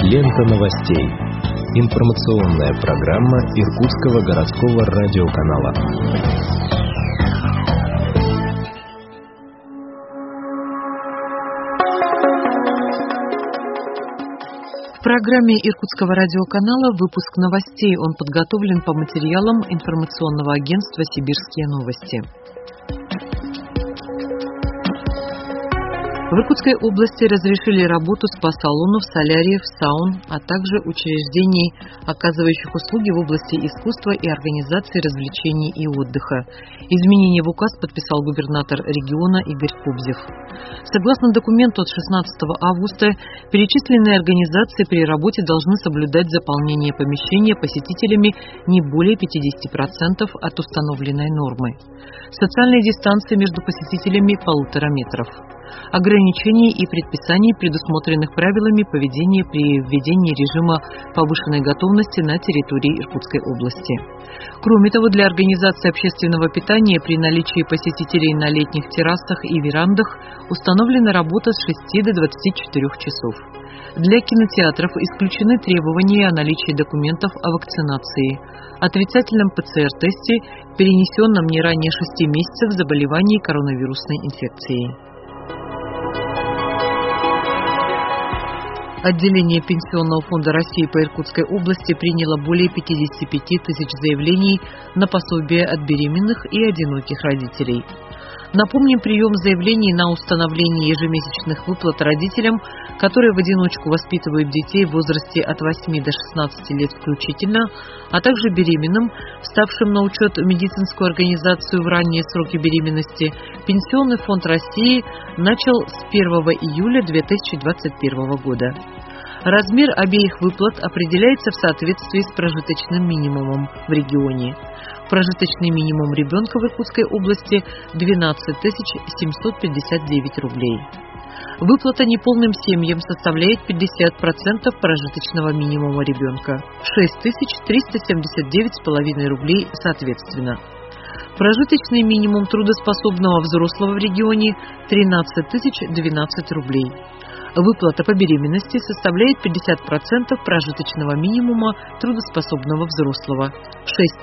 Лента новостей. Информационная программа Иркутского городского радиоканала. В программе Иркутского радиоканала выпуск новостей. Он подготовлен по материалам информационного агентства «Сибирские новости». В Иркутской области разрешили работу спа-салонов, соляриев, саун, а также учреждений, оказывающих услуги в области искусства и организации развлечений и отдыха. Изменения в указ подписал губернатор региона Игорь Кобзев. Согласно документу от 16 августа, перечисленные организации при работе должны соблюдать заполнение помещения посетителями не более 50% от установленной нормы. Социальная дистанция между посетителями 1,5 метра. Ограничений и предписаний, предусмотренных правилами поведения при введении режима повышенной готовности на территории Иркутской области. Кроме того, для организации общественного питания при наличии посетителей на летних террасах и верандах установлена работа с 6 до 24 часов. Для кинотеатров исключены требования о наличии документов о вакцинации, отрицательном ПЦР-тесте, перенесенном не ранее 6 месяцев заболевании коронавирусной инфекцией. Отделение Пенсионного фонда России по Иркутской области приняло более 55 тысяч заявлений на пособие от беременных и одиноких родителей. Напомним, прием заявлений на установление ежемесячных выплат родителям, которые в одиночку воспитывают детей в возрасте от 8 до 16 лет включительно, а также беременным, вставшим на учет в медицинскую организацию в ранние сроки беременности, Пенсионный фонд России начал с 1 июля 2021 года. Размер обеих выплат определяется в соответствии с прожиточным минимумом в регионе. Прожиточный минимум ребенка в Иркутской области – 12 759 рублей. Выплата неполным семьям составляет 50% прожиточного минимума ребенка – 6379,5 рублей соответственно. Прожиточный минимум трудоспособного взрослого в регионе – 13 012 рублей. Выплата по беременности составляет 50% прожиточного минимума трудоспособного взрослого –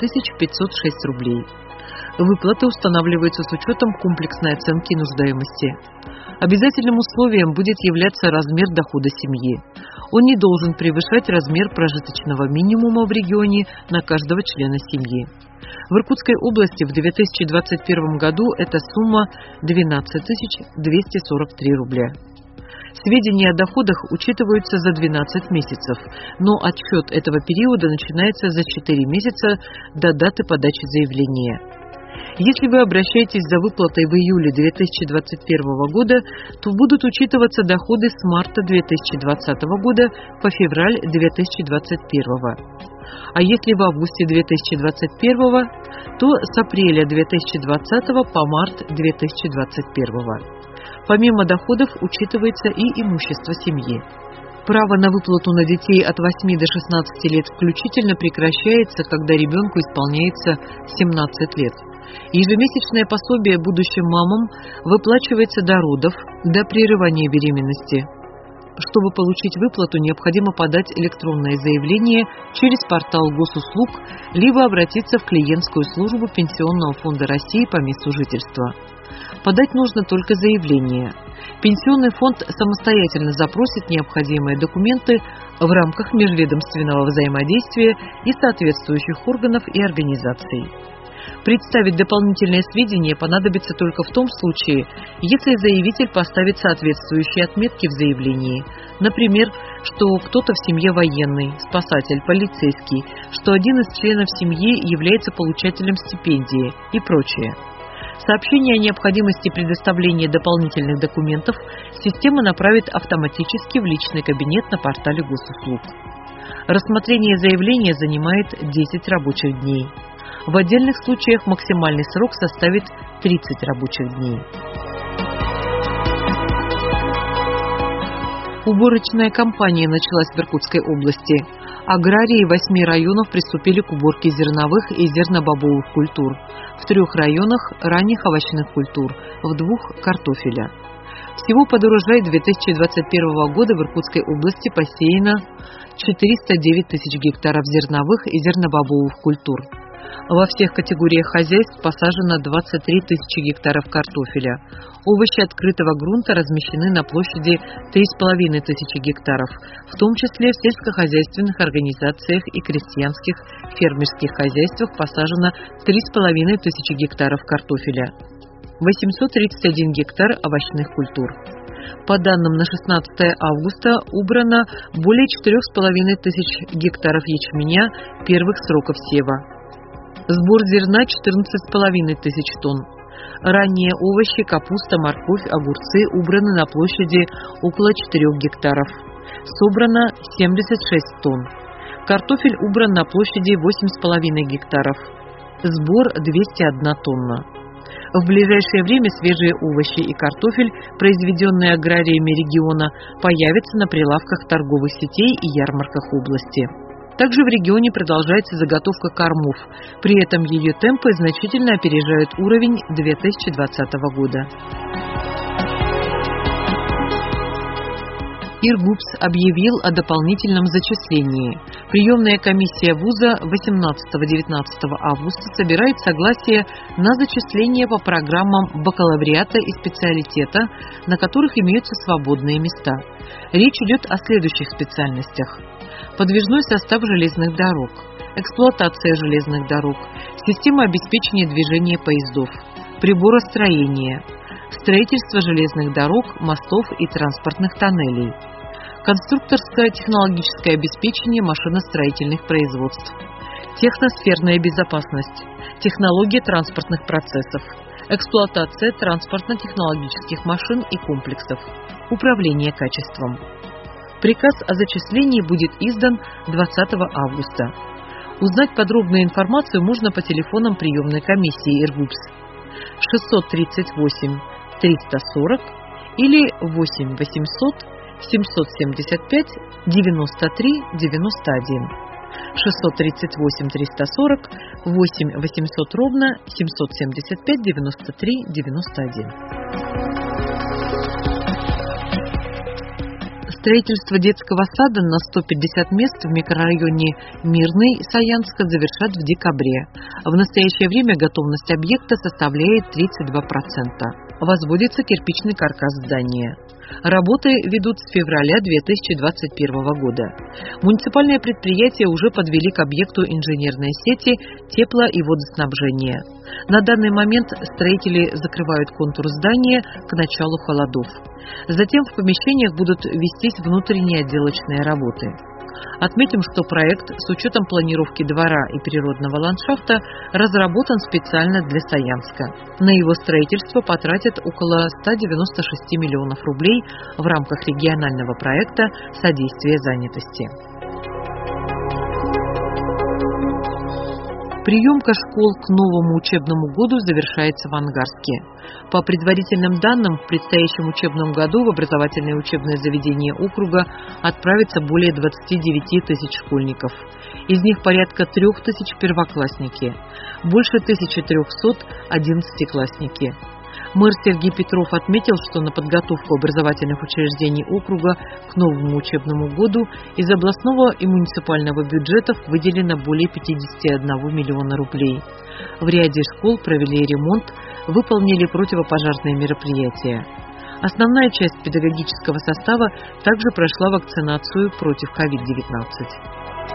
6506 рублей. Выплаты устанавливаются с учетом комплексной оценки нуждаемости. Обязательным условием будет являться размер дохода семьи. Он не должен превышать размер прожиточного минимума в регионе на каждого члена семьи. В Иркутской области в 2021 году эта сумма – 12 243 рубля. Сведения о доходах учитываются за 12 месяцев, но отсчет этого периода начинается за 4 месяца до даты подачи заявления. Если вы обращаетесь за выплатой в июле 2021 года, то будут учитываться доходы с марта 2020 года по февраль 2021. А если в августе 2021, то с апреля 2020 по март 2021. Помимо доходов учитывается и имущество семьи. Право на выплату на детей от 8 до 16 лет включительно прекращается, когда ребенку исполняется 17 лет. Ежемесячное пособие будущим мамам выплачивается до родов, до прерывания беременности. Чтобы получить выплату, необходимо подать электронное заявление через портал госуслуг, либо обратиться в клиентскую службу Пенсионного фонда России по месту жительства. Подать нужно только заявление. Пенсионный фонд самостоятельно запросит необходимые документы в рамках межведомственного взаимодействия и соответствующих органов и организаций. Представить дополнительные сведения понадобится только в том случае, если заявитель поставит соответствующие отметки в заявлении. Например, что кто-то в семье военный, спасатель, полицейский, что один из членов семьи является получателем стипендии и прочее. Сообщение о необходимости предоставления дополнительных документов система направит автоматически в личный кабинет на портале госуслуг. Рассмотрение заявления занимает 10 рабочих дней. В отдельных случаях максимальный срок составит 30 рабочих дней. Уборочная кампания началась в Иркутской области. Аграрии 8 районов приступили к уборке зерновых и зернобобовых культур, в 3 районах ранних овощных культур, в 2 картофеля. Всего под урожай 2021 года в Иркутской области посеяно 409 тысяч гектаров зерновых и зернобобовых культур. Во всех категориях хозяйств посажено 23 тысячи гектаров картофеля. Овощи открытого грунта размещены на площади 3,5 тысячи гектаров, в том числе в сельскохозяйственных организациях и крестьянских фермерских хозяйствах посажено 3,5 тысячи гектаров картофеля, 831 гектар овощных культур. По данным на 16 августа убрано более 4,5 тысяч гектаров ячменя первых сроков сева. Сбор зерна 14,5 тысяч тонн. Ранние овощи, капуста, морковь, огурцы убраны на площади около 4 гектаров. Собрано 76 тонн. Картофель убран на площади 8,5 гектаров. Сбор 201 тонна. В ближайшее время свежие овощи и картофель, произведенные аграриями региона, появятся на прилавках торговых сетей и ярмарках области. Также в регионе продолжается заготовка кормов, при этом ее темпы значительно опережают уровень 2020 года. Иргупс объявил о дополнительном зачислении. Приемная комиссия вуза 18-19 августа собирает согласие на зачисление по программам бакалавриата и специалитета, на которых имеются свободные места. Речь идет о следующих специальностях: подвижной состав железных дорог, эксплуатация железных дорог, система обеспечения движения поездов, приборостроение, строительство железных дорог, мостов и транспортных тоннелей, конструкторское технологическое обеспечение машиностроительных производств, техносферная безопасность, технология транспортных процессов, эксплуатация транспортно-технологических машин и комплексов, управление качеством. Приказ о зачислении будет издан 20 августа. Узнать подробную информацию можно по телефонам приемной комиссии Иргупс 638 340 или 8 800 775 93 91. 638 340 8 800 ровно 775 93 91. Строительство детского сада на 150 мест в микрорайоне Мирный Саянска завершат в декабре. В настоящее время готовность объекта составляет 32%. Возводится кирпичный каркас здания. Работы ведут с февраля 2021 года. Муниципальные предприятия уже подвели к объекту инженерной сети тепло- и водоснабжения. На данный момент строители закрывают контур здания к началу холодов. Затем в помещениях будут вестись внутренние отделочные работы. Отметим, что проект с учетом планировки двора и природного ландшафта разработан специально для Саянска. На его строительство потратят около 196 миллионов рублей в рамках регионального проекта «Содействие занятости». Приемка школ к новому учебному году завершается в Ангарске. По предварительным данным, в предстоящем учебном году в образовательные учебные заведения округа отправится более 29 тысяч школьников. Из них порядка 3 тысяч первоклассники, больше 1300 11-классники. Мэр Сергей Петров отметил, что на подготовку образовательных учреждений округа к новому учебному году из областного и муниципального бюджетов выделено более 51 миллиона рублей. В ряде школ провели ремонт, выполнили противопожарные мероприятия. Основная часть педагогического состава также прошла вакцинацию против COVID-19.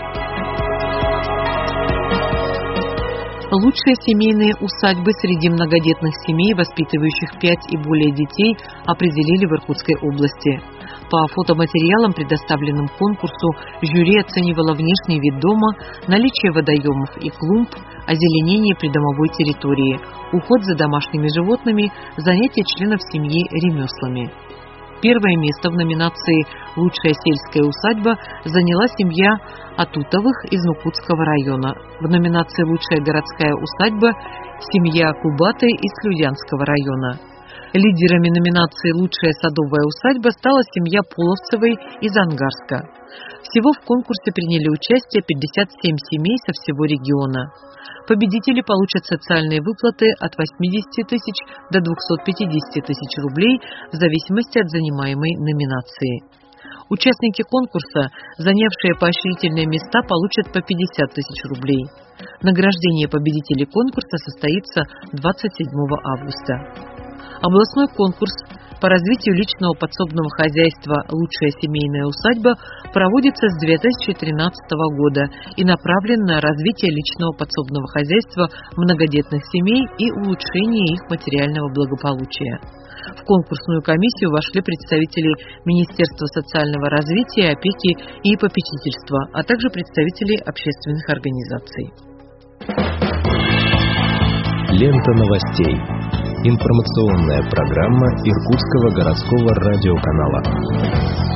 Лучшие семейные усадьбы среди многодетных семей, воспитывающих 5 и более детей, определили в Иркутской области. По фотоматериалам, предоставленным конкурсу, жюри оценивало внешний вид дома, наличие водоемов и клумб, озеленение придомовой территории, уход за домашними животными, занятия членов семьи ремеслами. Первое место в номинации «Лучшая сельская усадьба» заняла семья Атутовых из Нукутского района. В номинации «Лучшая городская усадьба» – семья Кубаты из Слюдянского района. Лидерами номинации «Лучшая садовая усадьба» стала семья Половцевой из Ангарска. Всего в конкурсе приняли участие 57 семей со всего региона. Победители получат социальные выплаты от 80 тысяч до 250 тысяч рублей в зависимости от занимаемой номинации. Участники конкурса, занявшие поощрительные места, получат по 50 тысяч рублей. Награждение победителей конкурса состоится 27 августа. Областной конкурс по развитию личного подсобного хозяйства «Лучшая семейная усадьба» проводится с 2013 года и направлен на развитие личного подсобного хозяйства многодетных семей и улучшение их материального благополучия. В конкурсную комиссию вошли представители Министерства социального развития, опеки и попечительства, а также представители общественных организаций. Лента новостей. Информационная программа Иркутского городского радиоканала.